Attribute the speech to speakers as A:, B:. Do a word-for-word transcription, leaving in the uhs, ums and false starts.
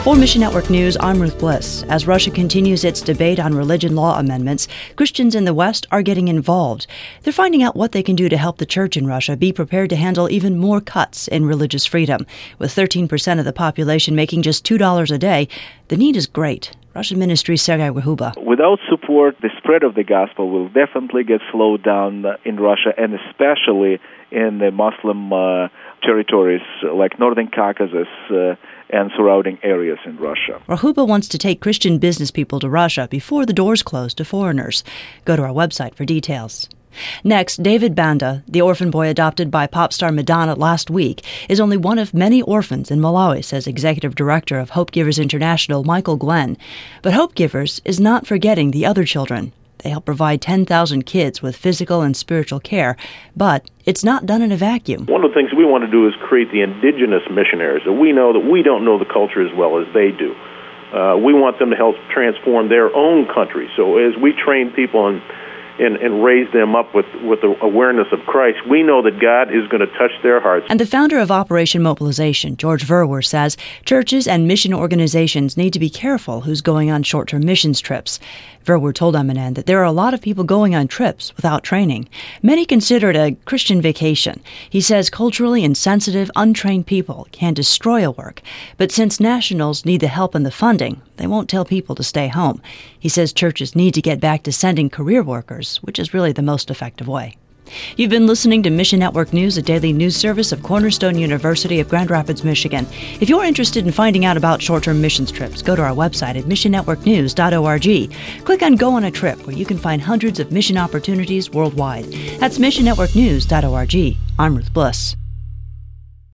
A: For Mission Network News, I'm Ruth Bliss. As Russia continues its debate on religion law amendments, Christians in the West are getting involved. They're finding out what they can do to help the church in Russia be prepared to handle even more cuts in religious freedom. With thirteen percent of the population making just two dollars a day, the need is great. Russian Ministry's Sergei Rahuba.
B: Without support, the spread of the gospel will definitely get slowed down in Russia, and especially in the Muslim uh, territories like Northern Caucasus uh, and surrounding areas in Russia.
A: Rahuba wants to take Christian business people to Russia before the doors close to foreigners. Go to our website for details. Next, David Banda, the orphan boy adopted by pop star Madonna last week, is only one of many orphans in Malawi, says Executive Director of Hope Givers International, Michael Glenn. But Hope Givers is not forgetting the other children. They help provide ten thousand kids with physical and spiritual care, but it's not done in a vacuum.
C: One of the things we want to do is create the indigenous missionaries. So we know that we don't know the culture as well as they do. Uh, we want them to help transform their own country. So as we train people and And, and raise them up with, with the awareness of Christ, we know that God is going to touch their hearts.
A: And the founder of Operation Mobilization, George Verwer, says churches and mission organizations need to be careful who's going on short-term missions trips. Verwer told M N N that there are a lot of people going on trips without training. Many consider it a Christian vacation. He says culturally insensitive, untrained people can destroy a work. But since nationals need the help and the funding, they won't tell people to stay home. He says churches need to get back to sending career workers, which is really the most effective way. You've been listening to Mission Network News, a daily news service of Cornerstone University of Grand Rapids, Michigan. If you're interested in finding out about short-term missions trips, go to our website at mission network news dot org. Click on Go on a Trip, where you can find hundreds of mission opportunities worldwide. That's mission network news dot org. I'm Ruth Bliss.